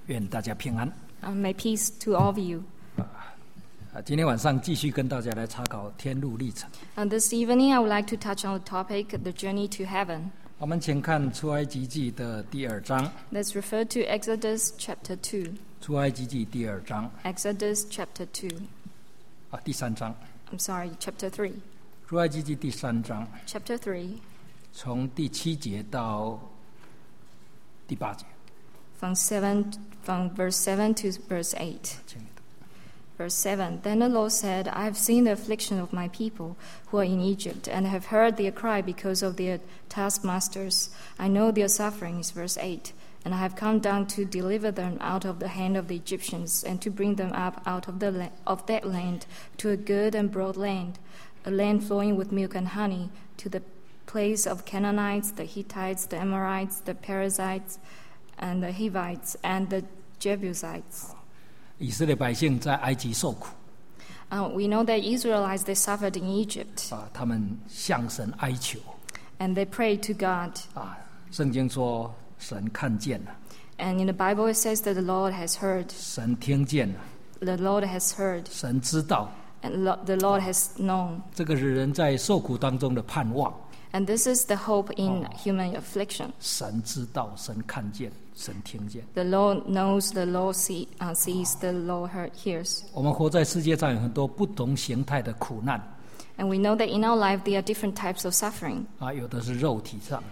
愿大家平安。 May peace to all of you. 今天晚上继续跟大家来查考天路历程。 This evening, I would like to touch on the topic, the journey to heaven. 我们请看出埃及记的第2章。 Let's refer to Exodus chapter 2. 出埃及记第2章。 Exodus chapter 2. 第3章。 I'm sorry, chapter 3. 出埃及记第3章。 Chapter 3. 从第7节到第8节。 From verse 7 to verse 8. Verse 7, Then the Lord said, I have seen the affliction of my people who are in Egypt, and have heard their cry because of their taskmasters. I know their sufferings. Verse 8, And I have come down to deliver them out of the hand of the Egyptians, and to bring them up out of that land to a good and broad land, a land flowing with milk and honey, to the place of Canaanites, the Hittites, the Amorites, the Perizzites, and the Hivites, and the Jebusites. 以色列百姓在埃及受苦。 We know that Israelites, they suffered in Egypt. 他们向神哀求。 And they prayed to God. 圣经说神看见了。 And in the Bible it says that the Lord has heard. 神听见了。 The Lord has heard. 神知道。 And the Lord has known. 这个是人在受苦当中的盼望。 And this is the hope in human affliction. 神知道，神看见，神听见。 The Lord knows, the Lord sees, the Lord hears. 我们活在世界上有很多不同形态的苦难。 And we know that in our life there are different types of suffering. 有的是肉体上。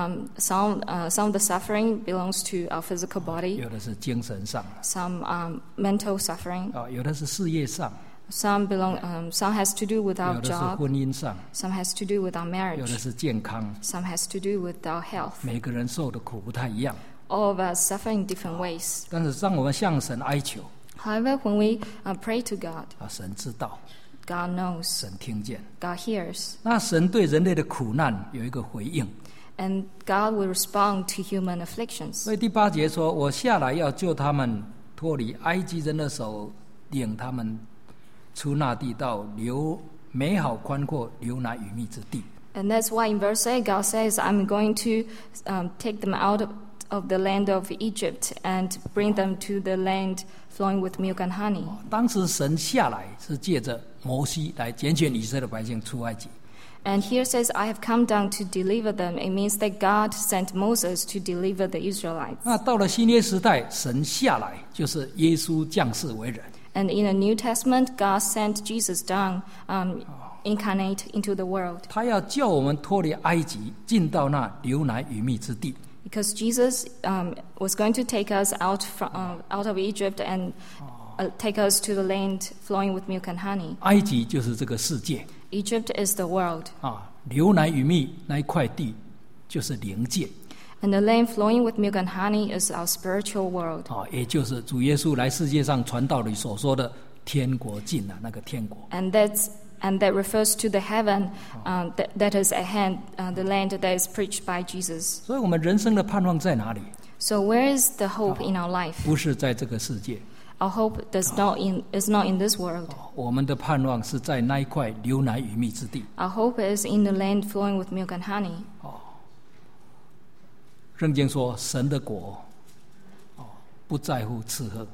Some of the suffering belongs to our physical body. 有的是精神上。 Some mental suffering. 有的是事业上。 Some has to do with our 有的是 job. 婚姻上。 Some has to do with our 有 marriage. 的是健康。 Some has to do with our health. 每个人受的苦不太一样。 All of us suffer in different ways. 但是当我们向神哀求。 However, when we pray to God, 神知道。 God knows. 神听见。 God hears. 那神对人类的苦难有一个回应。 And God will respond to human afflictions. 所以第8节说：“我下来要救他们脱离埃及人的手，领他们出那地，到美好宽阔、流奶与蜜之地。” And that's why in verse 8 God says, I'm going to take them out of the land of Egypt and bring them to the land flowing with milk and honey. 当时神下来是借着摩西来拣选以色列百姓出埃及。 And here says, I have come down to deliver them. It means that God sent Moses to deliver the Israelites. 那到了新约时代，神下来就是耶稣降世为人。 And in the New Testament, God sent Jesus down, incarnate into the world. 他要叫我们脱离埃及，进到那流奶与蜜之地。 Because Jesus was going to take us out of Egypt and take us to the land flowing with milk and honey. 埃及就是这个世界。 Egypt is the world. 流奶与蜜那一块地就是灵界。 And the land flowing with milk and honey is our spiritual world. 也就是主耶稣来世界上传道里所说的天国近了，那个天国。 And that refers to the heaven that is at hand, the land that is preached by Jesus. 所以我们人生的盼望在哪里？ So where is the hope in our life? 不是在这个世界。 Our hope is not in this world. 我们的盼望是在那一块流奶与蜜之地。 Our hope is in the land flowing with milk and honey. 圣经说，神的国不在乎吃喝。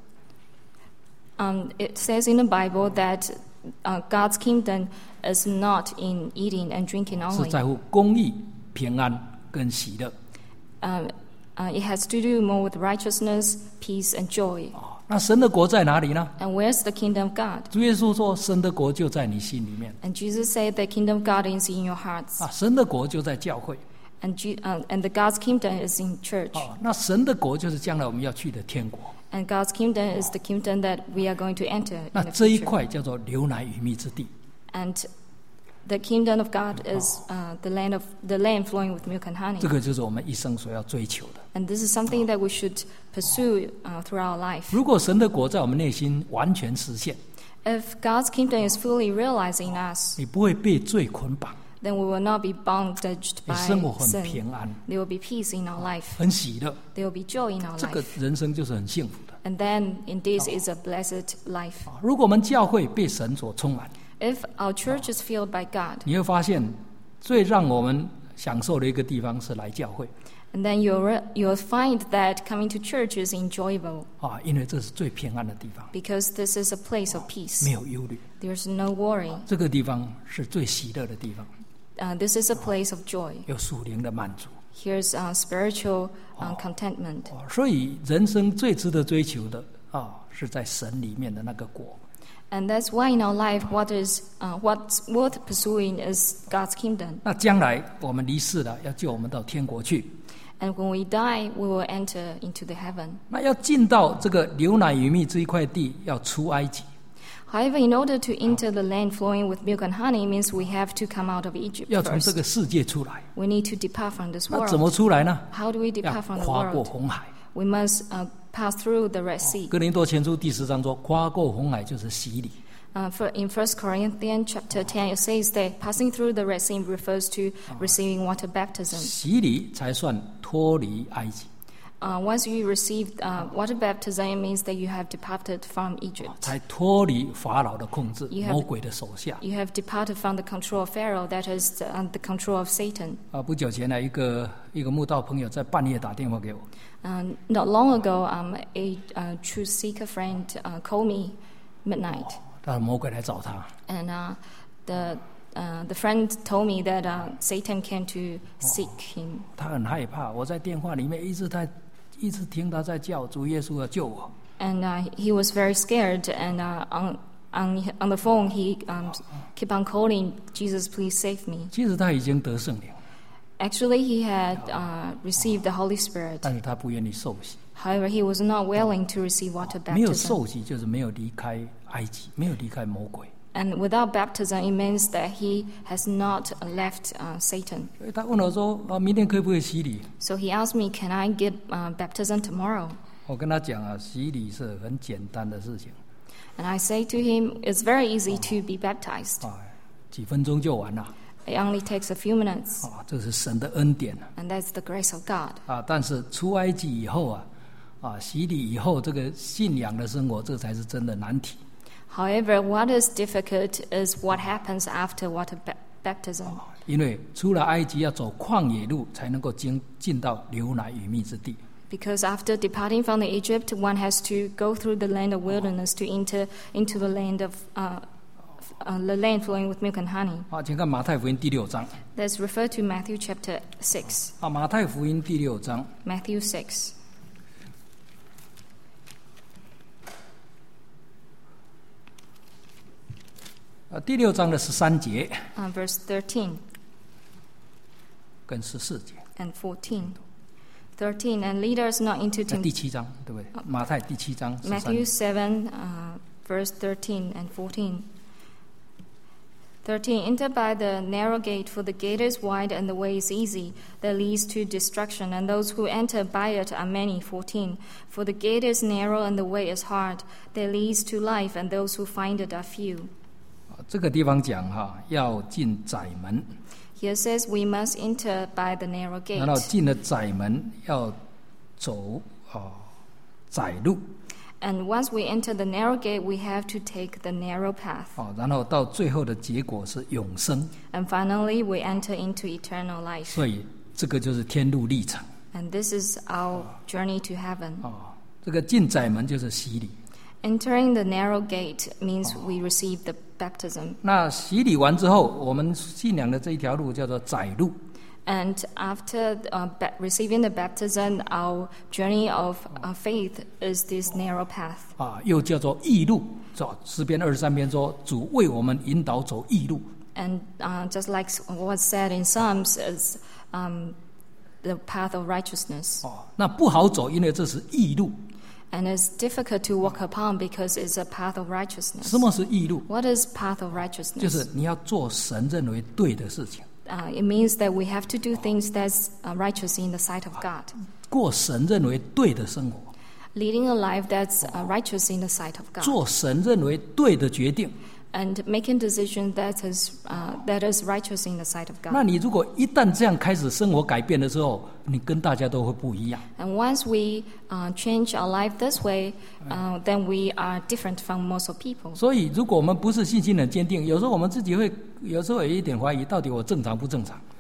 It says in the Bible that God's kingdom is not in eating and drinking 是 only. 在乎公义、平安跟喜乐。 It has to do more with righteousness, peace, and joy. 那神的国在哪里呢？ And where's the kingdom of God? 主耶稣说，神的国就在你心里面。 And Jesus said the kingdom of God is in your hearts. 神的国就在教会。 And the God's kingdom is in church. 那神的国就是将来我们要去的天国。 And God's kingdom is the kingdom that we are going to enter 那 in the 这一 future. 块叫做流奶与蜜之地。 And the kingdom of God is the land flowing with milk and honey. 这个就是我们一生所要追求的。 And this is something that we should pursue throughout our life. 如果神的国在我们内心完全实现， If God's kingdom is fully realized in us, 你不会被罪捆绑， then we will not be bondaged 你 by 生活很 sin. 平安， There will be peace in our life. 很喜乐， There will be joy in our 这个 life. 人生就是很幸福的。 And then in this is a blessed life. 如果我们教会被神所充满， If our church is filled by God, 你会发现最让我们享受的一个地方是来教会 And then you'll find that coming to church is enjoyable 啊，因为这是最平安的地方， because this is a place of 没 peace. 有忧虑， There's no worry. 这个地方是最喜乐的地方， This is a place of joy. 有属灵的满足。 Here's spiritual contentment. 所以人生最值得追求的啊，是在神里面的那个果。 And that's why in our life, what's worth pursuing is God's kingdom. 那将来我们离世了，要救我们到天国去。 And when we die, we will enter into the heaven. 那要进到这个流奶与蜜这一块地，要出埃及。 However, in order to enter the land flowing with milk and honey, means we have to come out of Egypt 要从这 first. 个世界出来。 We need to depart from this 那怎么 world. 出来呢？ How do we 要 depart from the 跨过 world? 红海。 We must pass through the Red Sea. 哥林多前书第10章说，跨过红海就是洗礼。 In 1 Corinthians chapter 10, it says that passing through the Red Sea refers to receiving water baptism. 洗礼才算脱离埃及， Once you receive water baptism, it means that you have departed from Egypt. 才脱离法老的控制， You have- 魔鬼的手下。 You have departed from the control of Pharaoh, that is the control of Satan. 不久前呢，一个慕道朋友在半夜打电话给我， Not long ago, a truth seeker friend called me midnight, 他说魔鬼来找他， and the friend told me that Satan came to seek him. 他很害怕。我在电话里面一直听他在叫主耶稣要救我。 And he was very scared, and on the phone he kept on calling, Jesus, please save me. 其实他已经得圣灵， Actually, he had received the Holy Spirit. 但是他不愿意受洗。 However, he was not willing to receive water 没有 baptism. 受洗就是没有离开埃及，没有离开魔鬼。 And without baptism, it means that he has not left Satan. 所以他问我说：“明天可不可以洗礼 So he asked me, can I get baptism tomorrow?？” 我跟他讲啊，洗礼是很简单的事情 And I say to him, it's very easy to be baptized. 啊，几分钟就完了 It only takes a few minutes, 啊，这是神的恩典 and that's the grace of God. 啊。但是出埃及以后啊，洗礼以后，这个信仰的生活，这才是真的难题。 However, what is difficult is what happens after water baptism. 因为出了埃及要走旷野路，才能够进到流奶与蜜之地。 Because after departing from the Egypt, one has to go through the land of wilderness to enter into the land of the land flowing with milk and honey. 啊，请看马太福音第6章 That's referred to Matthew chapter 6. 啊，马太福音第6章 Matthew 6. 第6章的13节 Verse 13 跟14节， and 14. 13, and lead us not into 第 temptation. 7章对不对？马太第7章 Matthew 13 7, verse 13 and 14. 13, enter by the narrow gate, for the gate is wide and the way is easy that leads to destruction, and those who enter by it are many. 14, for the gate is narrow and the way is hard that leads to life, and those who find it are few. 这个地方讲要进窄门， Here says we must enter by the narrow 然后 gate. 进了窄门要走窄路 And once we enter the narrow gate, we have to take the narrow path. 然后到最后的结果是永生， And finally, we enter into eternal life. 所以这个就是天路历程 And this is our journey to heaven. 这个进窄门就是洗礼， Entering the narrow gate means we receive the baptism. 那洗礼完之后，我们信仰的这一条路叫做窄路 And after receiving the baptism, our journey of faith is this narrow path. 又叫做义路。诗篇23篇说：“主为我们引导走义路。” And just like what's said in Psalms, is the path of righteousness. 那不好走，因为这是义路。 And it's difficult to walk upon because it's a path of righteousness. 什么是义路？ What is path of 就 righteousness? 是你要做神认为对的事情， It means that we have to do things that's righteous in the sight of God. 过神认为对的生活， Leading a life that's righteous in the sight of God. 做神认为对的决定。 And making decisions that is righteous in the sight of 那 God. 你如果一旦这样开始生活改变的时候，你跟大家都会不一样。 And once we change our life this way, then we are different from most of people. 所以，如果我们不是信心很坚定，有时候我们自己会有时候有一点怀疑，到底我正常不正常？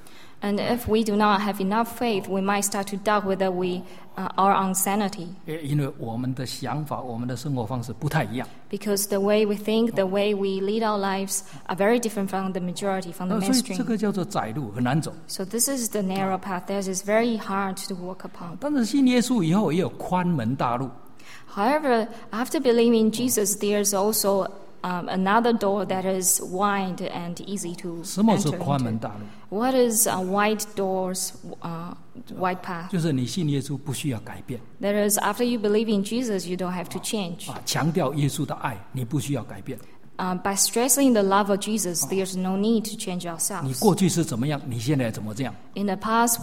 And if we do not have enough faith, we might start to doubt whether we are on sanity. 因为我们的想法、我们的生活方式不太一样。 Because the way we think, the way we lead our lives are very different from the majority, from the 所以这 mainstream. 个叫做窄路，很难走。 So this is the narrow path that is very hard to walk upon. 但是信耶稣以后，也有宽门大路。 However, after believing in Jesus, there's also another door that is wide and easy to 什么是 enter 宽门 into. 大路？ What is wide doors, wide path? 就是你信耶稣不需要改变 That is, after you believe in Jesus, you don't have to change. 强调耶稣的爱，你不需要改变。 By stressing the love of Jesus, there's no need to change 你 ourselves. 过去是怎么样，你现在怎么这样？ In the past,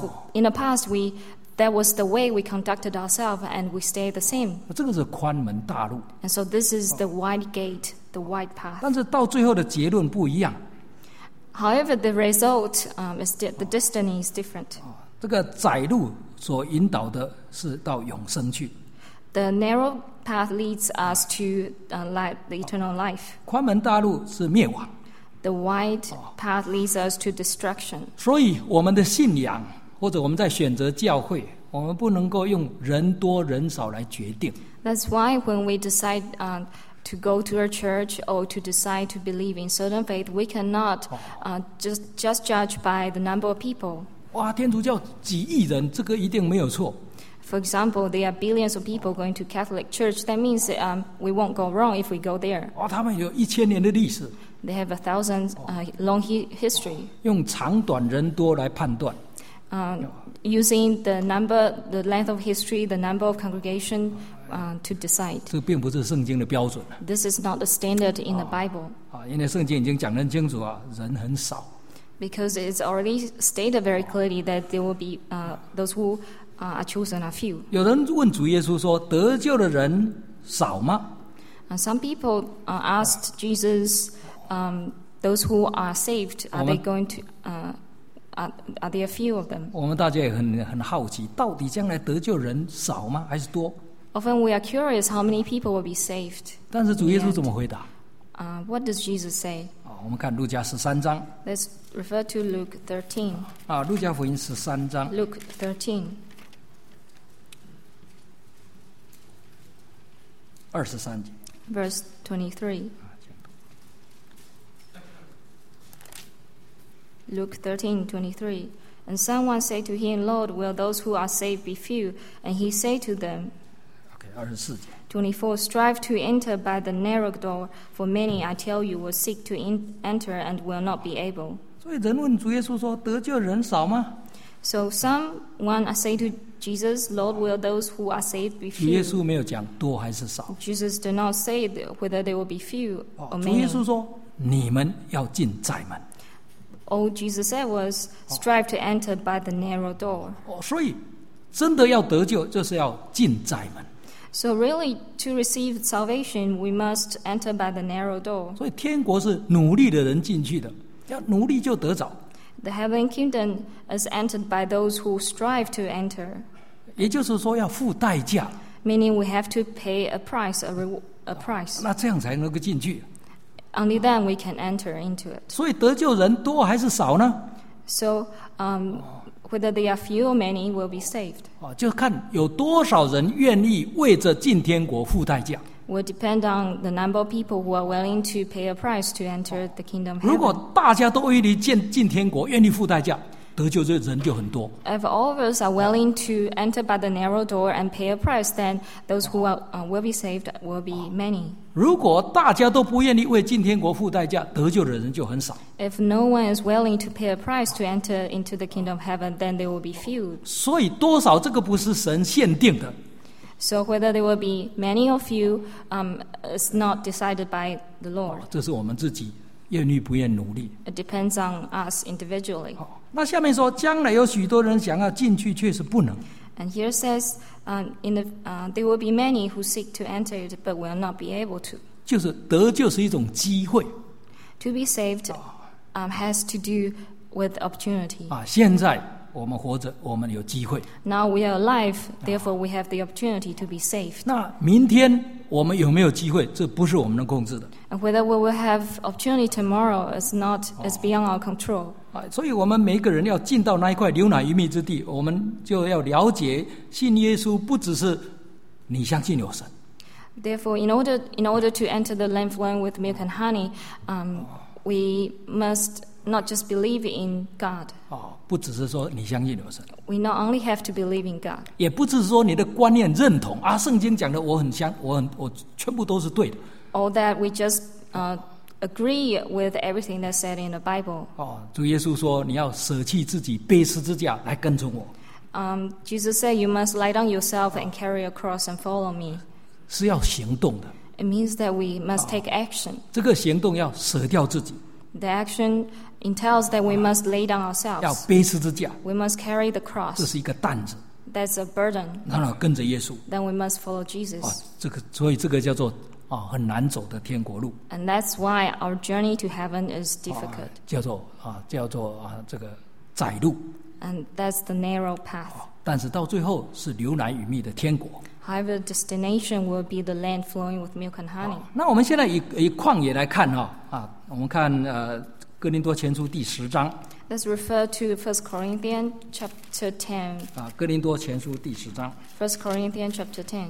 that was the way we conducted ourselves, and we stay the same. 这个是宽门大路。 And so this is the wide gate, the wide path. 但是到最后的结论不一样。 However, the result is the destiny is different. 这个窄路所引导的是到永生去， The narrow path leads us to the eternal life. 宽门大路是灭亡。 The wide path leads us to destruction. 所以我们的信仰，或者我们在选择教会，我们不能够用人多人少来决定。 That's why when we decide to go to a church or to decide to believe in certain faith, we cannot just judge by the number of people. 哇，天主教几亿人，这个一定没有错。 For example, there are billions of people going to Catholic Church. That means we won't go wrong if we go there. 哇，他们有1000年的历史， They have 1,000 long history. 用长短人多来判断。 Using the length of history, the number of congregation to decide. 这并不是圣经的标准 This is not the standard in the Bible, 因为圣经已经讲得很清楚人很少。 because it's already stated very clearly that there will be those who are chosen are few. 有人问主耶稣说：“得救的人少吗 Some people asked Jesus, those who are saved, are they going to? Are there a few of them?？” 我们大家也很好奇，到底将来得救人少吗？还是多？ Often we are curious how many people will be saved. 但是主耶稣怎么回答？ What does Jesus say? 我们看路加13章 Let's refer to Luke 13. 路加福音13章 Luke 13, 23节。 verse 23. Luke 13:23. And someone said to him, Lord, will those who are saved be few? And he said to them, 24节。 24, strive to enter by the narrow door, for many, I tell you, will seek to enter and will not be able. 所以人问主耶稣说：“得救人少吗 So someone say to Jesus, Lord, will those who are saved be？” 主耶 few? 稣没有讲多还是少。 Jesus did not say whether they will be few or 主耶 many. 稣说：“你们要进窄门。 All Jesus said was, strive to enter by the narrow door. 所以真的要得救，就是要进窄门。 So really, to receive salvation, we must enter by the narrow door. 所以天国是努力的人进去的，要努力就得着。 The heavenly kingdom is entered by those who strive to enter, 也就是说，要付代价， meaning we have to pay a price, a price. 那这样才能够进去。 Only then we can enter into it. 所以得救人多还是少呢？ So whether they are few or many will be saved. 就看有多少人愿意为着进天国付代价。 Will depend on the number of people who are willing to pay a price to enter the kingdom of 如 heaven. 果大家都愿意进天国，愿意付代价，得救的人就很多。 If all of us are willing to enter by the narrow door and pay a price, then those who will be saved will be many. 如果大家都不愿意为进天国付代价，得救的人就很少。 If no one is willing to pay a price to enter into the kingdom of heaven, then there will be few. 所以多少这个不是神限定的， So whether there will be many or few is not decided by the Lord. 这是我们自己愿意不愿努力。 It depends on us individually. 那下面说，将来有许多人想要进去，却是不能。 And here says, there will be many who seek to enter it, but will not be able to. 就是得救是一种机会 To be saved has to do with opportunity. 现在我们活着，我们有机会。 Now we are alive, therefore we have the opportunity to be saved. 那明天我们有没有机会，这不是我们能控制的。 And whether we will have opportunity tomorrow is beyond our control. 所以我们每一个人要进到那一块流奶与蜜之地，我们就要了解信耶稣不只是你相信有神。 Therefore, in order to enter the land flowing with milk and honey, we must not just believe in God. 不只是说你相信有神， We not only have to believe in God, 也不是说你的观念认同圣经讲的我全部都是对的。 or that we just agree with everything that's said in the Bible. 主耶稣说你要舍弃自己，背十字架来跟从我。 Jesus said, "You must lie down yourself and carry a cross and follow me." 是要行动的， It means that we must take action. 这个行动要舍掉自己， The action entails that we must lay down 要 ourselves. 背十字架， We must carry the 这 cross. 是一个担子， That's a burden. 然后跟着耶稣。 Then we must follow Jesus. 所以这个叫做很难走的天国路， And that's why our journey to heaven is difficult. 叫做这个窄路， And that's the narrow path. 但是到最后是流奶与蜜的天国。 However, destination will be the land flowing with milk and honey. 那我们现在以旷野来看我们看哥林多前书第10章 Let's refer to 1 Corinthians chapter 10. 哥林多前书第10章 1 Corinthians chapter 10,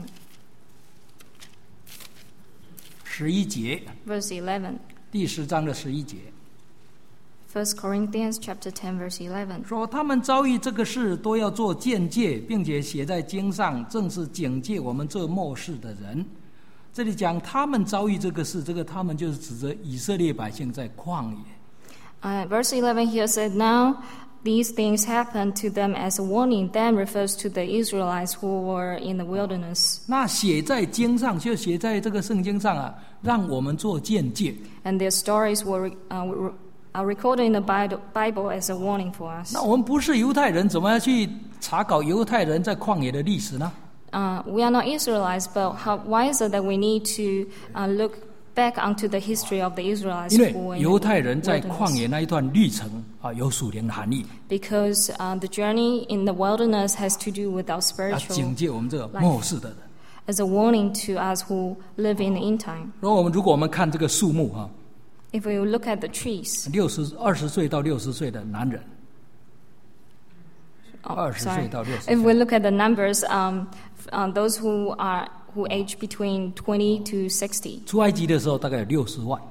11节， verse 11. 第10章的11节。 1 Corinthians chapter 10, verse 11. 说他们遭遇这个事都要做鉴戒，并且写在经上，正是警戒我们这末世的人。这里讲他们遭遇这个事，这个他们就是指着以色列百姓在旷野。 Verse 11 here said, "Now these things happened to them as a warning," then refers to the Israelites who were in the wilderness. 那写在经上，就写在这个圣经上让我们做鉴戒。 And their stories are recorded in the Bible as a warning for us. 那我们不是犹太人，怎么样去查考犹太人在旷野的历史呢？ We are not Israelites, but why is it that we need to look back onto the history of the Israelites 因 who were 为 in 犹太人在 the 旷 wilderness? 野那一段历程有属灵的含义， Because the journey in the wilderness has to do with our 要 spiritual 警戒我们这个末世的人。 as a warning to us who live in the end time. 如果我们看这个树木 If we look at the trees, 20岁到60岁的男人，20岁到60岁 If we look at the numbers, those who age between 20 to 60, 出埃及的时候大概有60万，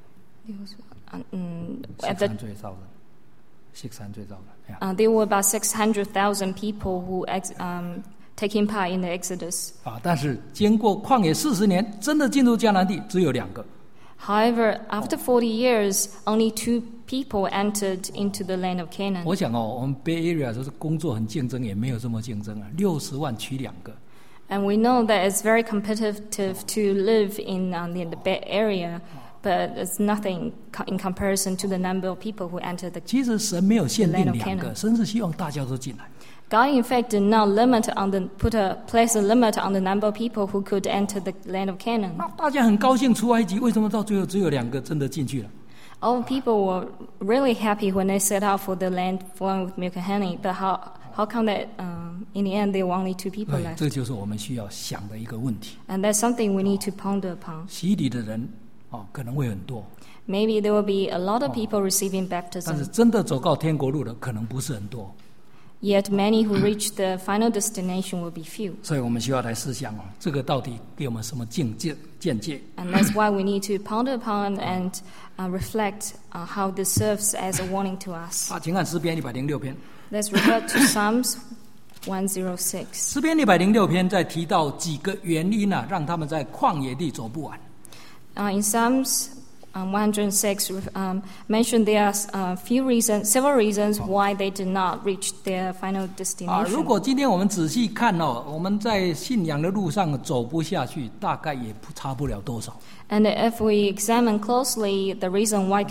at the 13最早的， there were about 600,000 people who taking part in the Exodus. 但是经过旷野40年，真的进入迦南地只有2个。 However, after 40 years, only 2 people entered into the land of Canaan. 我想我们 Bay Area 就是工作很竞争，也没有这么竞争60万娶2个。 And we know that it's very competitive to live in the Bay Area, but it's nothing in comparison to the number of people who entered the 其实神没有限定 The land of 2个， Canaan. 神是希望大家都进来。 God, in fact, did not place a limit on the number of people who could enter the land of Canaan. 那大家很高兴出埃及，为什么到最后只有2个真的进去了？ All people were really happy when they set out for the land flowing with milk and honey. But how come that in the end there were only 2 people 对， left? 这就是我们需要想的一个问题。 And that's something we need to ponder upon. 洗礼的人可能会很多， Maybe there will be a lot of people receiving 但是 baptism. 真的走到天国路的可能不是很多。 Yet many who reach the final destination will be few. 所以我们需要来思想这个到底给我们什么见解？ And that's why we need to ponder upon and reflect how this serves as a warning to us. 请看诗篇106篇。 Let's refer to Psalms 106. 诗篇106篇在提到几个原因让他们在旷野地走不完。 In Psalms 106, mentioned there are several reasons why they did not reach their final 如 destination. 果今天我们仔细看我们在信仰的路上走不下去，大概也差不了多少。 And if we examine closely the reason why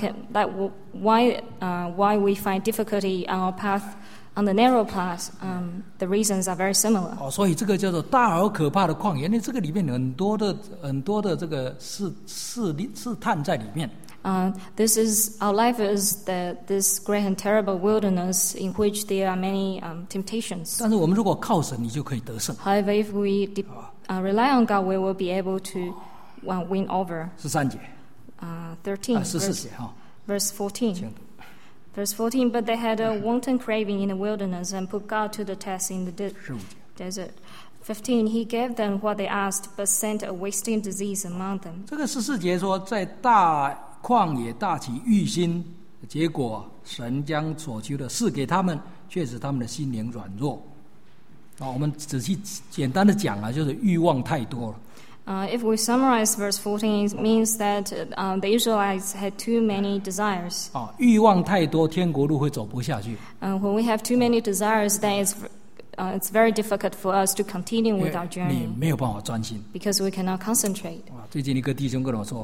we find difficulty on our path, on the narrow path, the reasons are very similar. 所以这个叫做大而可怕的旷野，因为这个里面有很多的这个试探在里面。 This is our life is this great and terrible wilderness in which there are many temptations. 但是我们如果靠神，你就可以得胜。 However, if we rely on God, we will be able to win over. 13节， 13, 14节哈， verse 14. 请读。 Verse 14, but they had a wanton craving in the wilderness and put God to the test in the 15节， desert. 15, he gave them what they asked, but sent a wasting disease among them. 这个14节说，在大旷野大起欲心，结果神将所求的赐给他们，却使他们的心灵软弱。我们仔细简单的讲啊，就是欲望太多了。 If we summarize verse 14, it means that the Israelites had too many desires. 欲望太多，天国路会走不下去。 When we have too many desires, then it's very difficult for us to continue with our 你 journey 没有办法专心。 because we cannot concentrate. 最近一个弟兄跟我说，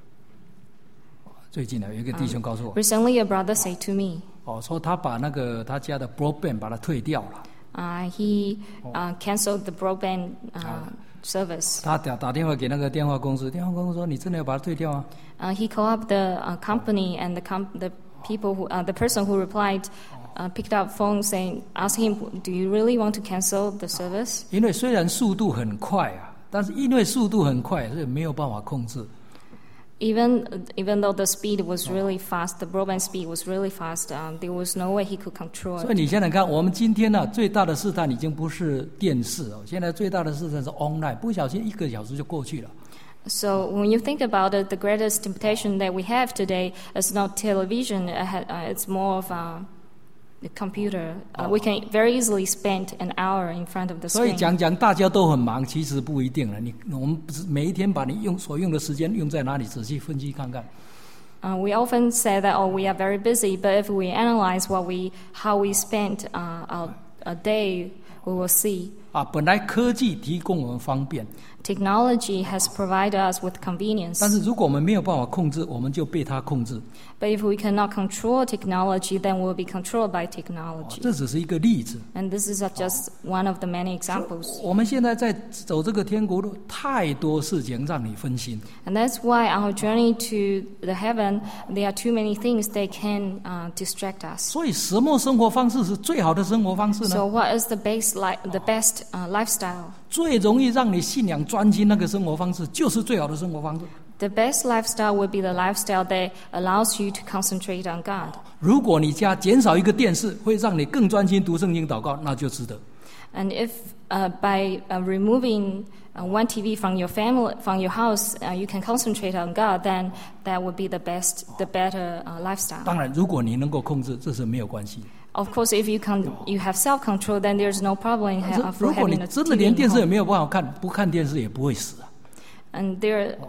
最近有一个弟兄告诉我， Recently, a brother said to me, 说他把那个他家的 broadband 把它退掉了。 he canceled the broadband service. 他打电话给那个电话公司，电话公司说：“你真的要把它退掉啊？” He called up the company, and the people the person who replied picked up phone saying, asked him, "Do you really want to cancel the service?" 因为虽然速度很快啊，但是因为速度很快，所以没有办法控制。 Even though the speed was really fast, the broadband speed was really fast, there was no way he could control 所以 it. 你想想看，我们今天呢、最大的试探已经不是电视哦，现在最大的试探是 online， 不小心1个小时就过去了。 So when you think about it, the greatest temptation that we have today is not television. It's more of the computer. We can very easily spend an hour in front of the 所以 screen. 讲大家都很忙，其实不一定了。我们不是每一天把你所用的时间用在哪里，仔细分析看看。 We often say that, we are very busy, but if we analyze how we spent a day, we will see. 本来科技提供我们方便， Technology has provided us with convenience. 但是如果我们没有办法控制，我们就被它控制。 But if we cannot control technology, then we'll be controlled by technology. 这只是一个例子。 And this is just one of the many examples. 我们现在在走这个天国路，太多事情让你分心。 And that's why our journey to the heaven, there are too many things that can distract us. 所以什么生活方式是最好的生活方式呢？ So what is the best lifestyle? 最容易让你信仰专心那个生活方式，就是最好的生活方式。 The best lifestyle would be the lifestyle that allows you to concentrate on God. 如果你家减少一个电视，会让你更专心读圣经祷告，那就值得。 And if by removing one TV from your family, from your house, you can concentrate on God, then that would be the better lifestyle. 当然，如果你能够控制，这是没有关系。 Of course, if you have self-control, then there's no problem 但是 for 如果 having 你 a 真的 TV 连 in 电视也 home. 没有办法看，不看电视也不会死啊。 And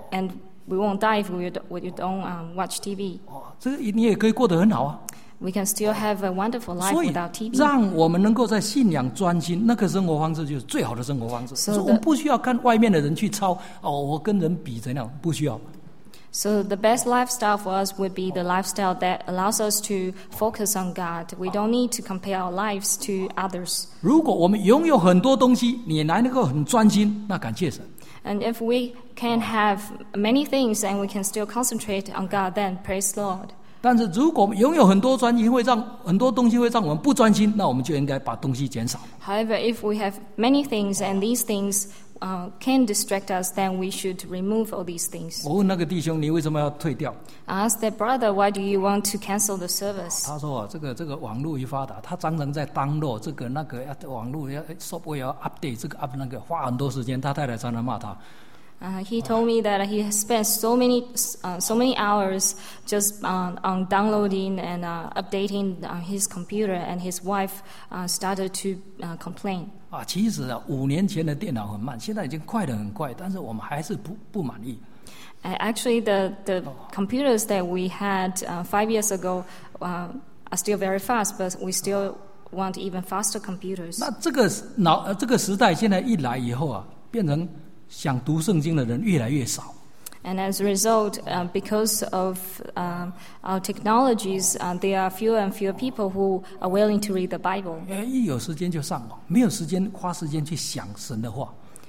we won't die if we don't watch TV. 这个你也可以过得很好啊。 We can still have a wonderful life 所以 without TV. 让我们能够在信仰专心，那个生活方式就是最好的生活方式。 So 所以我们不需要看外面的人去抄我跟人比怎样，不需要。 So the best lifestyle for us would be the lifestyle that allows us to focus on God. We don't need to compare our lives to others. 如果我们拥有很多东西，你还能够很专心，那感谢神。 And if we can have many things and we can still concentrate on God, then praise the Lord. 但是如果我们拥有很多专心，很多东西会让我们不专心，那我们就应该把东西减少。 However, if we have many things and these things can distract us, then we should remove all these things. 我问那个弟兄，你为什么要退掉？ I asked that brother, why do you want to cancel the service? 他说这个网络一发达，他常常在download这个那个网络要 software 要 update 这个 up 那个，花很多时间。他太太常常骂他。 He told me that he has spent so many hours just on downloading and updating his computer, and his wife started to complain. 其实5年前的电脑很慢，现在已经快得很快，但是我们还是不满意。 Actually, the computers that we had 5 years ago are still very fast, but we still want even faster computers. 那这个时代现在一来以后变成想读圣经的人越来越少。 And as a result, because of our technologies, there are fewer and fewer people who are willing to read the Bible. 一有时间就上网，没有时间花时间去想神的话。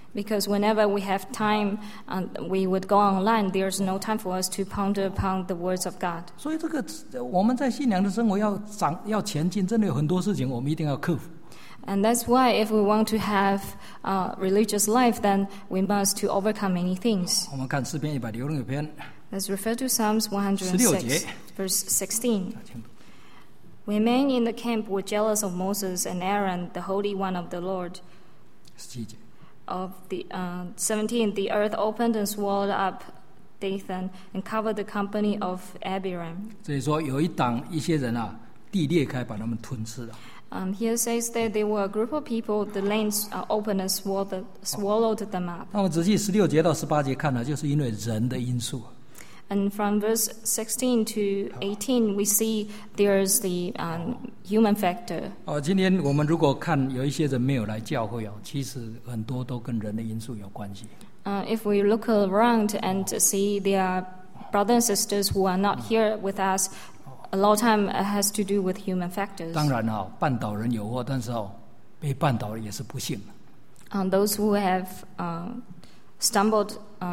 Because whenever we have time and we would go online, there's no time for us to ponder upon the words of God. 所以这个我们在信仰的生活要前进，真的有很多事情我们一定要克服。 And that's why if we want to have a religious life, then we must to overcome many things. 我们看诗篇106篇 Let's refer to Psalms 106, verse 16. 请读 When men in the camp were jealous of Moses and Aaron, the Holy One of the Lord, 17节 of the 17, the earth opened and swallowed up Dathan and covered the company of Abiram. 这里说有一些人啊，地裂开把他们吞吃了。 Here says that there were a group of people, the lands opened and swallowed them up. 那我们仔细16节到18节看呢，就是因为人的因素。 And from verse 16 to 18, we see there's the human factor. 今天我们如果看有一些人没有来教会其实很多都跟人的因素有关系。 If we look around and see there are brothers and sisters who are not here with us, a lot of time has to do with human factors. 当然绊倒人有祸，但是被绊倒的也是不幸。 Those who have stumbled,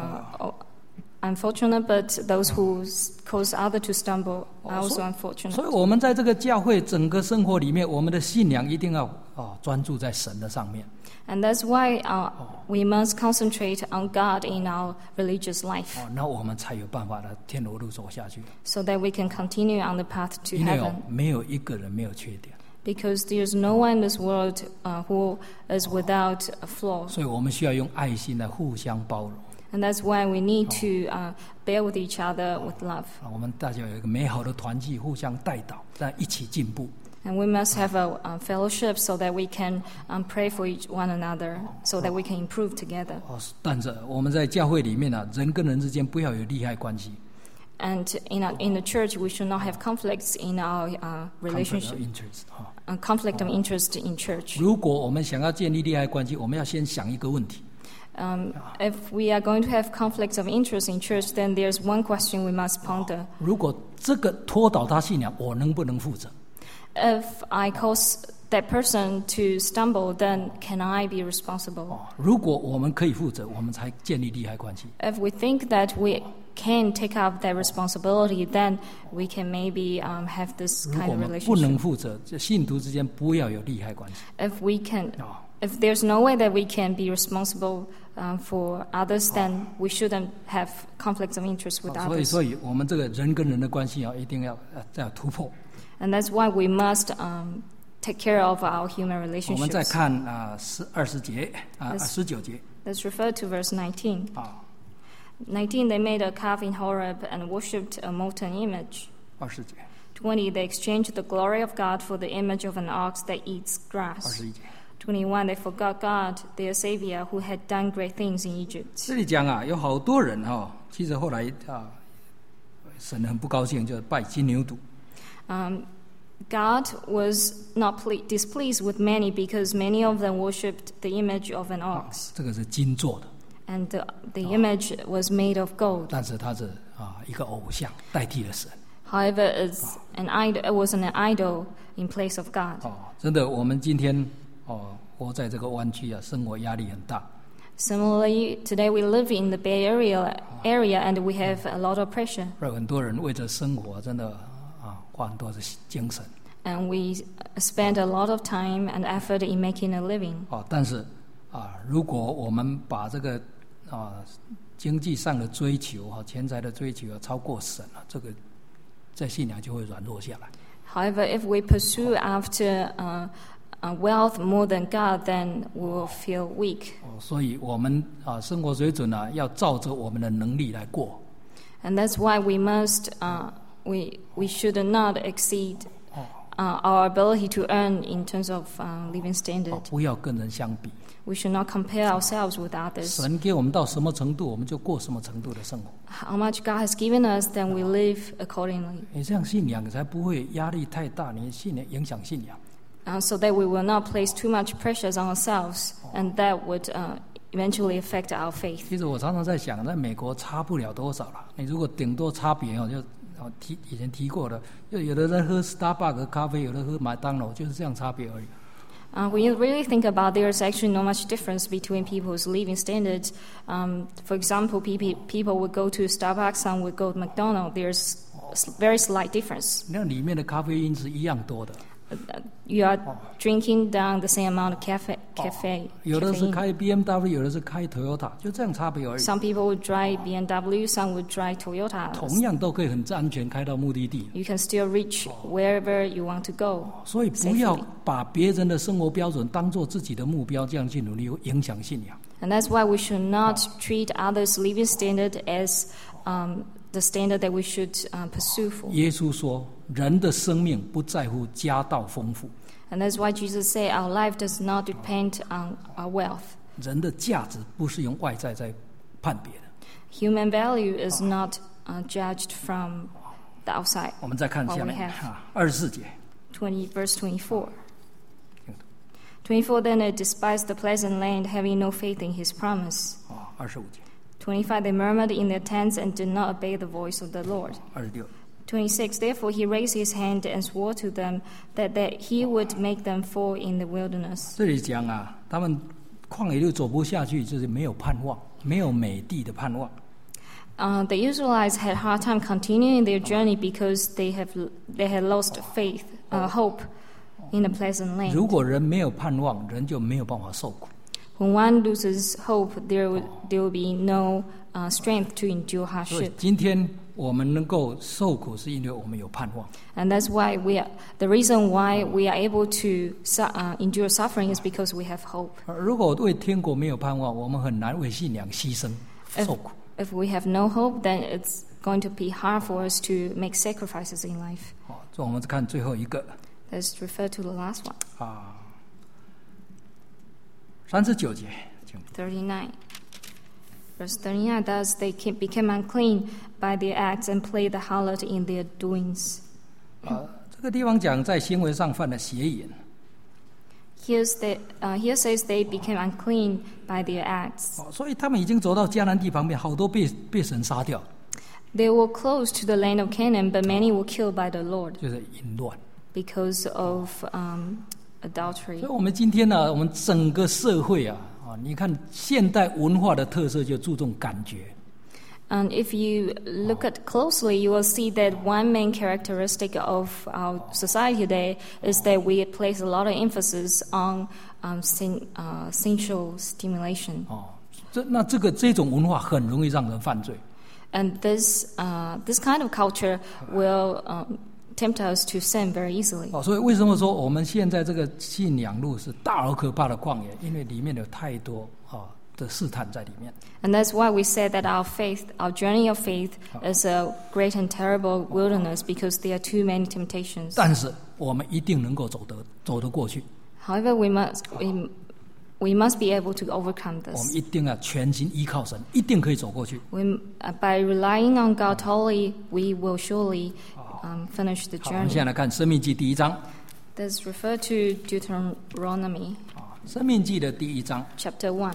unfortunate, but those who cause others to stumble are also unfortunate. 所以我们在这个教会整个生活里面，我们的信仰一定要专注在神的上面。 And that's why we must concentrate on God in our religious life. 那我们才有办法的天罗路走下去。 So that we can continue on the path to 因为 heaven. 没有一个人没有缺点， Because there's no one in this world who is without a flaw. 所以我们需要用爱心来互相包容。 And that's why we need to bear with each other with love. 我们大家有一个美好的团契，互相带导，在一起进步。 And we must have a fellowship so that we can pray for one another, so that we can improve together. 但是我们在教会里面人跟人之间不要有利害关系。 And in the church, we should not have conflicts in our relationship. Conflict of interest in church. 如果我们想要建立利害关系，我们要先想一个问题。 If we are going to have conflicts of interest in church, then there's one question we must ponder. 如果这个拖倒他信仰，我能不能负责？ If I cause that person to stumble, then can I be responsible? 如果我们可以负责，我们才建立利害关系。 If we think that we can take up that responsibility, then we can maybe have this 如果 kind 我 of 们不能 relationship. 负责，这信徒之间不要有利害关系。 If there's no way that we can be responsible for others, then we shouldn't have conflicts of interest with 所 others. 以我们这个人跟人的关系一定要突破。 And that's why we must take care of our human 我们再 relationships. 看20节19节 Let's refer to verse 19. 19, they made a calf in Horeb and worshipped a molten image. 20节 20, they exchanged the glory of God for the image of an ox that eats grass. 21节 21, they forgot God, their Savior, who had done great things in Egypt. 这里讲有好多人其实后来神很不高兴，就拜金牛犊。 God was not displeased with many because many of them worshipped the image of an ox. 这个是金做的， And the image was made of gold. 但是它是一个偶像代替了神。 However, it was an idol in place of God. 真的，我们今天活在这个湾区生活压力很大。 Similarly, today we live in the Bay Area and we have a lot of pressure. 很多人为着生活真的花很多的精神。 And we spend a lot of time and effort in making a living. 但是如果我们把这个经济上的追求钱财的追求超过神这个在信仰就会软弱下来。 However, if we pursue after wealth more than God, then we will feel weak. 所以我们生活水准要照着我们的能力来过。 And that's why we must we should not exceed our ability to earn in terms of living standard. 不要跟人相比。 We should not compare ourselves with others. 神给我们到什么程度，我们就过什么程度的生活。 How much God has given us, then we live accordingly. 你这样信仰才不会压力太大，你信仰影响信仰。 So that we will not place too much pressures on ourselves, and that would eventually affect our faith. 其实我常常在想，在美国差不了多少了。你如果顶多差别就以前提过的，就有的人喝 Starbucks 咖啡，有的喝麦当劳，就是这样差别而已。 When you really think about, there's actually not much difference between people's living standards. For example, people would go to Starbucks, some would go to McDonald's. There's very slight difference. 那里面的咖啡因是一样多的。 You are drinking down the same amount of caffeine. 有的是开 BMW， 有的是开 Toyota， 就这样差别而已。 Some people would drive BMW, some would drive Toyota. 同样都可以很安全开到目的地。 You can still reach wherever you want to go. 所以不要把别人的生活标准当作自己的目标，这样去努力会影响信仰。 And that's why we should not treat others' living standard as the standard that we should pursue for. 耶稣说，人的生命不在乎家道丰富。 And that's why Jesus said our life does not depend on our wealth. 人的价值不是用外在在判别的。 Human value is not judged from the outside. 我们再看下面24节。 Verse 24. 24, then they despised the pleasant land, having no faith in his promise. 25节。 25, they murmured in their tents and did not obey the voice of the Lord. 26。 26, therefore he raised his hand and swore to them that he would make them fall in the wilderness. 这里讲啊，他们旷野路走不下去，就是没有盼望，没有美地的盼望。 The Israelites had a hard time continuing their journey because they had lost faith, hope in the pleasant land. 如果人没有盼望，人就没有办法受苦。 When one loses hope, there will be no strength to endure 所以 hardship. 今天我们能够受苦，是因为我们有盼望。 And that's why the reason why we are able to endure suffering is because we have hope. 如果为天国没有盼望，我们很难为信仰牺牲受苦。 If we have no hope, then it's going to be hard for us to make sacrifices in life. 所以我们看最后一个 Let's refer to the last one. 39节，请 39. Verse 39, thus they became unclean by their acts and played the harlot in their doings. 这个地方讲在行为上犯了邪淫。 Here says they became unclean by their acts. 所以他们已经走到迦南地旁边，好多被神杀掉， They were close to the land of Canaan, but many were killed by the Lord 就是淫乱。 because of adultery. 所以我们今天呢，我们整个社会啊，你看现代文化的特色就注重感觉。 And if you look at closely, you will see that one main characteristic of our society today is that we place a lot of emphasis on sensual stimulation. 这种文化很容易让人犯罪。 And this kind of culture will tempt us to sin very easily. 所以为什么说我们现在这个信仰路是大而可怕的旷野？因为里面有太多的试探在里面。 And that's why we said that our journey of faith is a great and terrible wilderness because there are too many temptations. 但是我们一定能够走得过去。 However, we must be able to overcome 我们 this. 一定要全心依靠神，一定可以走过去。 By relying on God totally, we will surely finish the 好，我们 journey. 现在来看《申命记》第1章。 Let's refer to Deuteronomy 申命记的第1章。 chapter 1.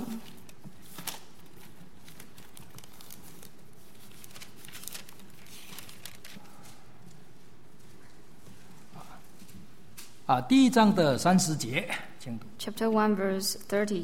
第1章的30节，请读。 Chapter 1, verse 30.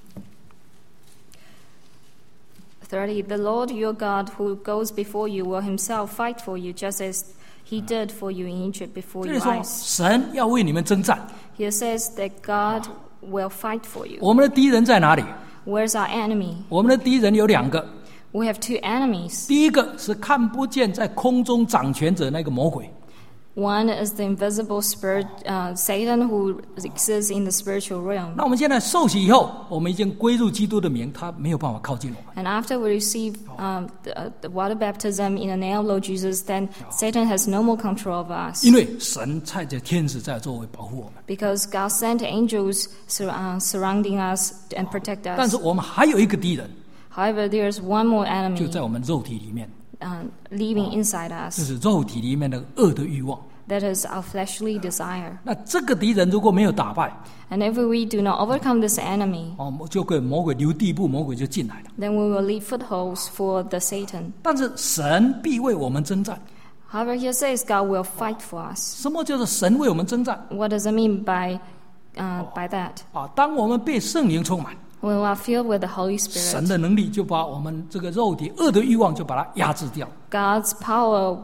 30. The Lord your God who goes before you will himself fight for you, just as he did for you in Egypt before 这 your 里说 eyes. 神要为你们征战。 Here says that God will fight for you. 我们的敌人在哪里？ Where's our enemy? 我们的敌人有2个。 We have two enemies. 第一个是看不见在空中掌权者那个魔鬼。 One is the invisible spirit, Satan, who exists in the spiritual realm. 那我们现在受洗以后，我们已经归入基督的名，他没有办法靠近我们。 And after we receive the water baptism in the name of Lord Jesus, then Satan has no more control of us. 因为神派着天使在周围保护我们。 Because God sent angels surrounding us and protect 但是 us. 我们还有一个敌人， However, there is one more 就 enemy 在我们肉体里面， living inside 就 us. 是肉体里面的恶的欲望。 That is our fleshly desire. 那这个敌人如果没有打败， And if we do not overcome this enemy, 就给魔鬼留地步，魔鬼就进来了。 then we will leave footholds for the Satan. 但是神必为我们征战。 However, here says God will fight for us. 什么叫做神为我们征战？ What does it mean by by that. 当我们被圣灵充满， When we are filled with the Holy 神 Spirit, 的能力就把我们这个肉体恶的欲望就把它压制掉。 God's power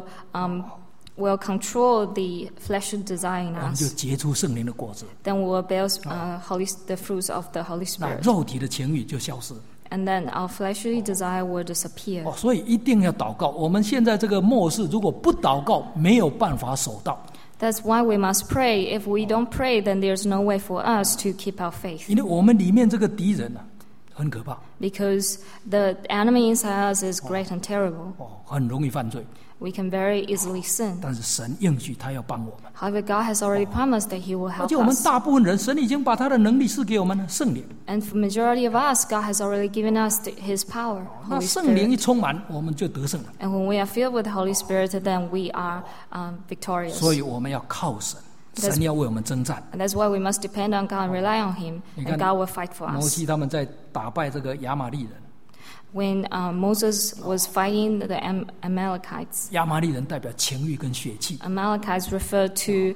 will control the fleshly desire in 我们就 us. 结出圣灵的果子， Then we will bear the fruits of the Holy 那 Spirit. 肉体的情欲就消失。 And then our fleshly desire will disappear. 所以一定要祷告。我们现在这个末世，如果不祷告，没有办法守到。 That's why we must pray. If we don't pray, then there's no way for us to keep our faith. 因为我们里面这个敌人很可怕， Because the enemy inside us is great and terrible. 很容易犯罪。 We can very easily sin. 但是神应许他要帮我们， However, God has already promised that He will 而 help 且我们 us. 大部分人，神已经把他的能力赐给我们了，圣灵。 And for majority of us, God has already given us His power, 那 Holy 圣灵 Spirit. 一充满，我们就得胜了。 And when we are filled with the Holy Spirit, then we are victorious. 所以我们要靠神， That's- 神要为我们征战。 And that's why we must depend on God and rely on Him, 你看， and God will fight for 摩 us. 西他们在打败这个亚玛利人， When Moses was fighting the Amalekites, 亚玛利人代表情欲跟血气， Amalekites refer to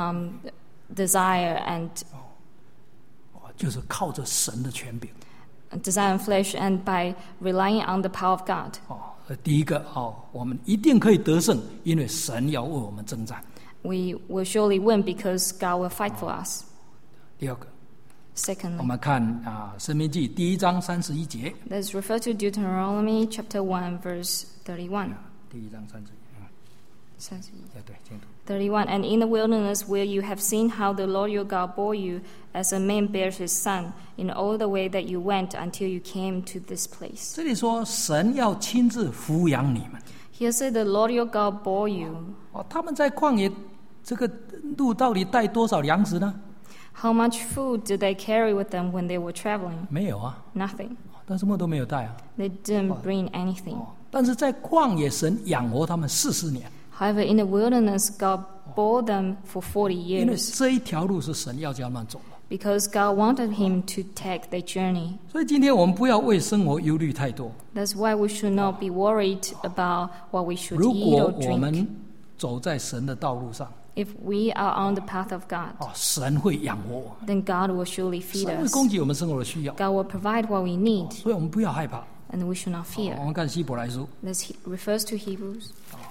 desire and 就是靠着神的权柄。 desire and flesh, and by relying on the power of God. 第一个我们一定可以得胜，因为神要为我们征战。 We will surely win because God will fight for us. 第二个，我 Secondly, 们看申命记第1章31节， let's refer to Deuteronomy chapter 1, verse 31. 第1章31，对，请读。 31. And in the wilderness where you have seen how the Lord your God bore you as a man bears his son in all the way that you went until you came to this place. 这里说神要亲自抚养你们。 Here said the Lord your God bore you. 他们在旷野这个路到底带多少粮食呢？ How much food did they carry with them when they were traveling? 没有啊， Nothing. 但什么都没有带啊。 They didn't bring anything. 但是在旷野，神养活他们40年， However, in the wilderness, God bore them for 40 因为 years 这一条路是神要叫他们走的。 because God wanted him to take the journey. 所以今天我们不要为生活忧虑太多。 That's why we should not be worried about what we should 如 eat 果 or 我 drink. 们走在神的道路上， If we are on the path of God, 神会养活我们， then God will surely feed 神会 us. 供给我们生活的需要， God will provide what we need, 所以我们不要害怕。 and we should not 我 fear. 们看希伯来书， This refers to Hebrews.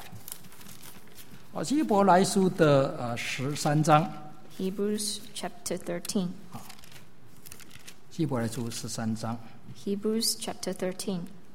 希伯来书的13章， Hebrews chapter 13. 希伯来书13章 Hebrews chapter 13,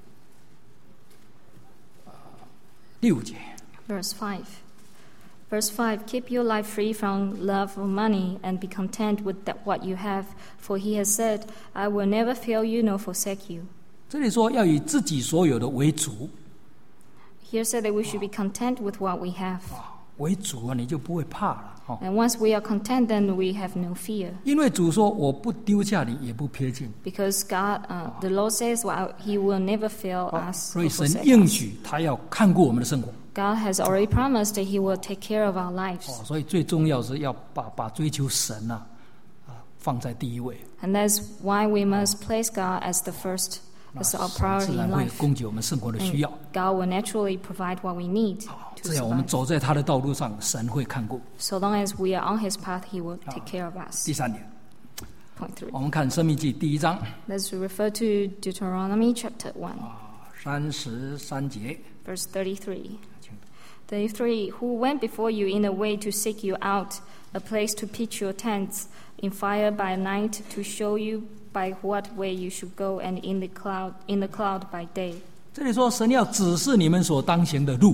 6节。 verse 5. Verse 5, keep your life free from love of money and be content with what you have, for he has said, I will never fail you nor forsake you. 这里说要以自己所有的为主， Here said that we should be content with what we have. 为主你就不会怕了。 And once we are content, then we have no fear. 因为主说我不丢下你，也不撇弃。 Because God, the Lord says, well, he will never fail us 所 or 以神 forsake 应 us. 许他要看顾我们的生活。 God has already promised that he will take care of our lives. 所以最重要是要把追求神放在第一位， And that's why we must place God as the first, as our 神 priority 自 in 然会 life. 供给我们生活的需 And 要。 God will naturally provide what we need to 这样我们 survive. 走在他的道路上，神会看顾。 So long as we are on his path, he will take care of us. 第三点， Point 3. 我们看申命记第1章 Let's refer to Deuteronomy chapter 1, 33节， verse 33. 33, who went before you in a way to seek you out, a place to pitch your tents, in fire by night to show you by what way you should go, and in the cloud by day. 这里说神要指示你们所当行的路。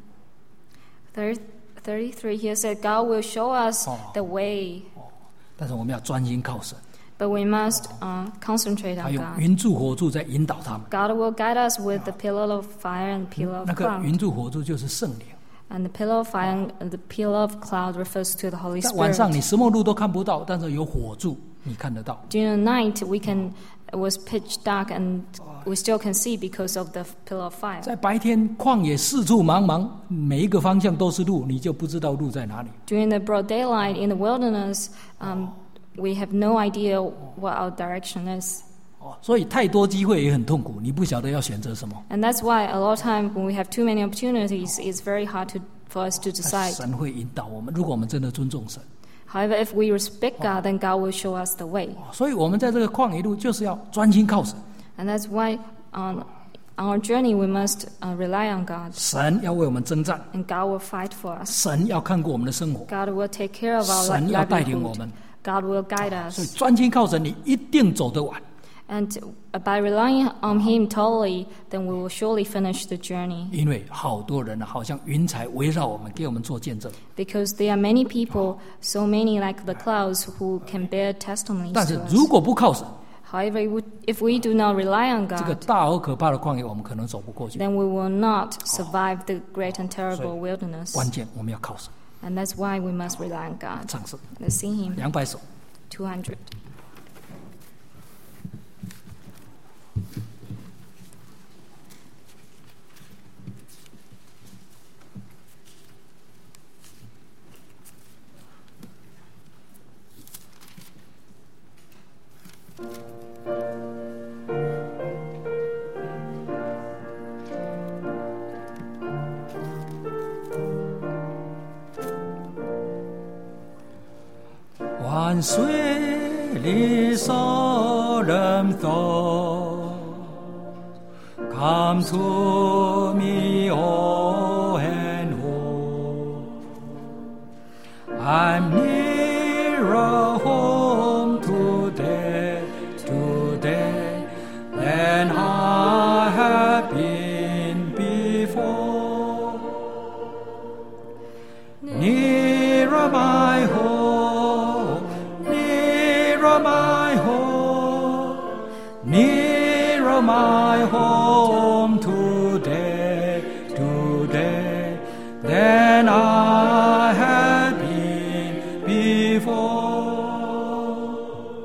33 here said God will show us the way, 但是我们要专心靠神， but we must concentrate 他 on 用 God. 云柱火柱在引导他们。 God will guide us with the pillar of fire and pillar of 那个 cloud. 云柱火柱就是圣灵。 And the pillar of fire and the pillar of cloud refers to the Holy 在晚 Spirit. 上你什么路都看不到，但是有火柱你看得到。 During the night, it was pitch dark, and we still can see because of the pillar of fire. 在白天旷野四处茫茫，每一个方向都是路，你就不知道路在哪里。 During the broad daylight in the wilderness, we have no idea what our direction is. 所以太多机会也很痛苦，你不晓得要选择什么。 And that's why a lot of time when we have too many opportunities, it's very hard for us to decide. 神会引导我们，如果我们真的尊重神。 However, if we respect God, then God will show us the way. 所以我们在这个旷野路就是要专心靠神， And that's why on our journey we must rely on God. 神要为我们征战， And God will fight for us. 神要看过我们的生活， God will take care of our 神要带领我 livelihood. 们。 God will guide 所以 us. 专心靠神，你一定走得完。 And by relying on Him totally, then we will surely finish the journey. 因为好多人好像云彩围绕我们，给我们做见证。 Because there are many people, so many like the clouds, who can bear testimonies 但是 to 如 us. 果不靠神， However, if we do not rely on 这个 God, 大而可怕的旷野，我们可能走不过去。 then we will not survive the great and terrible wilderness. 关键我们要靠神。 And that's why we must rely on God. 唱诗 Let's sing Him 200首。 200. 万水里所人多 Come to me, O and O. I'm nearer home today than I have been before. Nearer my home, nearer my home, nearer my home today than I have been before.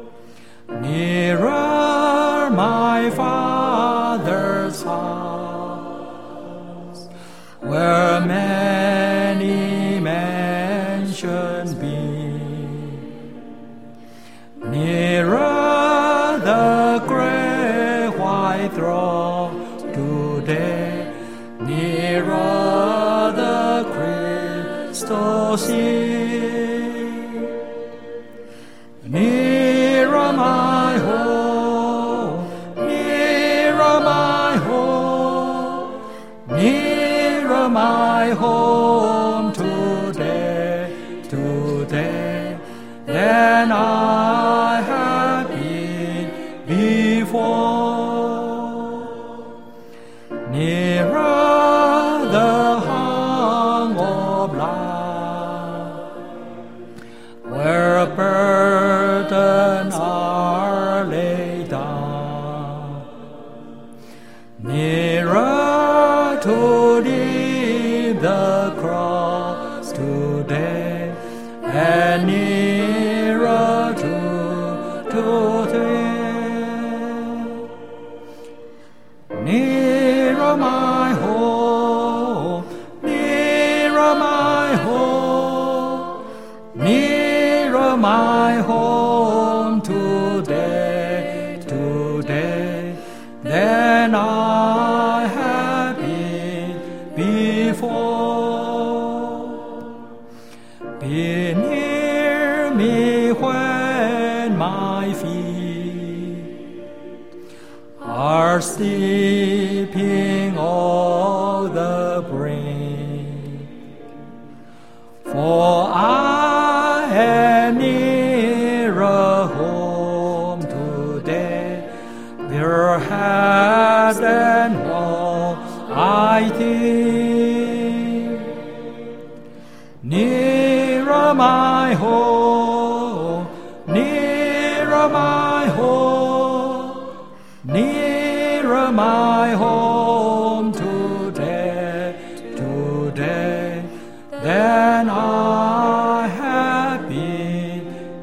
Nearer my Father's house, where many mansions be. Nearer the great white throne today, nearer the crystal sea. Nearer my home, nearer my home, nearer my home today than I have been before. Nearer the hung of life, where burdens are laid down. Nearer to leave the cross today, and nearer to thee. Nearer my home, nearer my home, nearer my home today than I have been before. Be near me when my feet are sleeping on the brink, for I am nearer home today, perhaps than all I think. Nearer my home, nearer my home, nearer my home today than I have been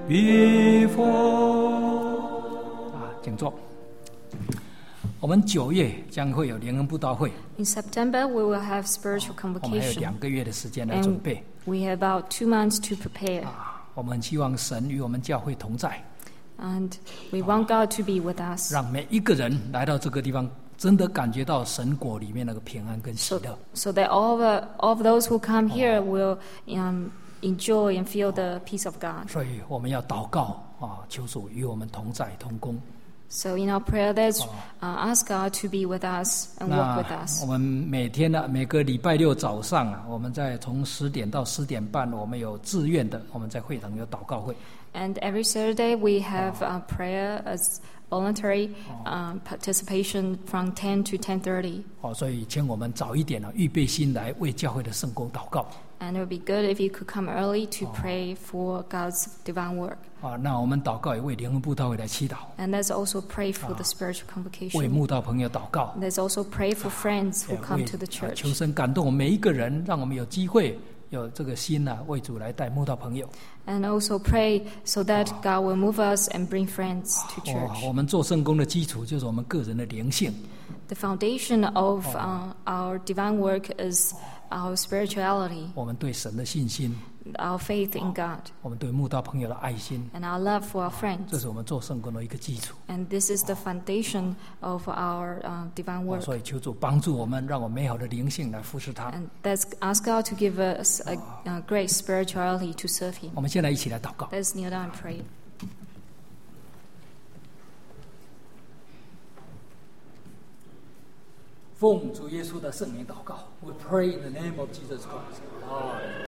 before. 请坐。我们9月将会有联恩布道会， In September, we will have spiritual 我们还有 convocation. 2个月的时间来准 And 备。 we have about 2 months to prepare. 我们希望神与我们教会同在， And we want God to be with us. 让每一个人来到这个地方，真的感觉到神国里面那个平安跟喜乐。 So that all of those who come here will enjoy and feel the peace of God. 所以我们要祷告求主与我们同在同工。 So in our prayer, let's ask God to be with us and work with 那 us. 我们每个礼拜六早上我们从10点到10点半，我们有自愿的，我们在会堂有祷告会。 And every Saturday we have prayer as voluntary participation from 10 to 10:30. 所以请我们早一点预备心来为教会的圣工祷告。 And it would be good if you could come early to pray for God's divine work. 那我们祷告也为灵恩布道会来祈祷。 And let's also pray for the spiritual 为 convocation. 慕道朋友祷告。 Let's also pray for friends who come to the 求 church. 神感动我们每一个人，让我们有机会有这个心为主来带慕道朋友。 And also pray so that God will move us and bring friends to church. 我们做圣工的基础就是我们个人的灵性。 The foundation of our divine work is our spirituality, 我们对神的信心， our faith in God, 我们对慕道朋友的爱心， and our love for our 这 friends. 是我们做圣工的一个基础。 And this is the foundation of our divine work. 所以求主帮助我们，让我们美好的灵性来服侍他。 And let's ask God to give us a great spirituality to serve Him. 我们现在一起来祷告。 Let's kneel down and pray. 奉主耶稣的圣名祷告。We pray in the name of Jesus Christ.